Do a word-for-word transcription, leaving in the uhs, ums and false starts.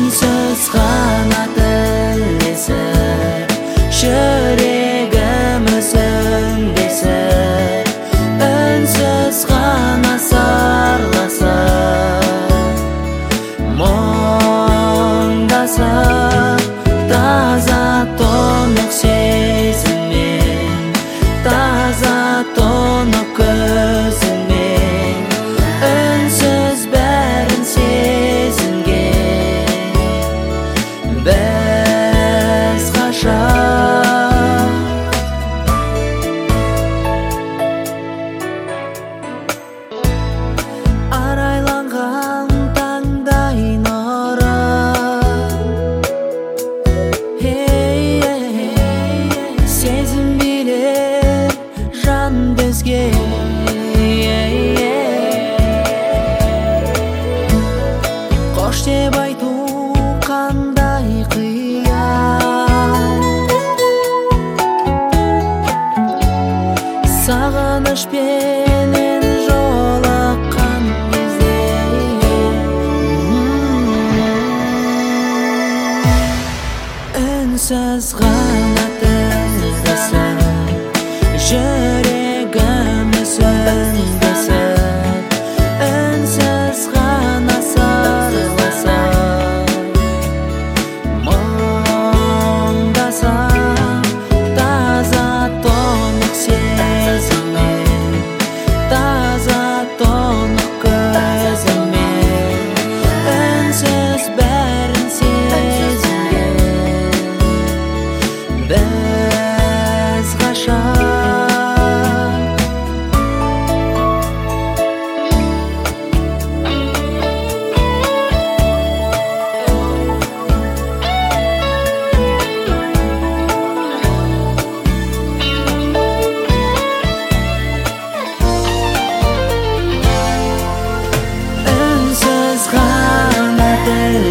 Үнсіз ғана тілдесіп, жүрегіміз үндесіп, үнсіз ғана сырласып, мұңдасып, таза тұнық сезіммен, таза тұнық көзіңмен, үнсіз бәрін сезінген біз ғашық. Арайланған таңдай нұрым, сезім билер жан бізге. Қош деп айту қандай қиын, сағынышпенен жолыққан кезде. Үнсіз ғана тілдесіп, жүрегіміз үндесіп, үнсіз ғана сырласып, мұңдасып, таза тұнық сезіммен, таза тұнық көзіңмен, үнсіз бәрін сезінген біз ғашық. Үнсіз ғана тіл